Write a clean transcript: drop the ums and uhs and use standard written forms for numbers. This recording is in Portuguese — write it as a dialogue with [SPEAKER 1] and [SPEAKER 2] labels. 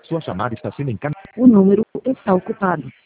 [SPEAKER 1] Sua chamada está sendo encaminhada.
[SPEAKER 2] O número está ocupado.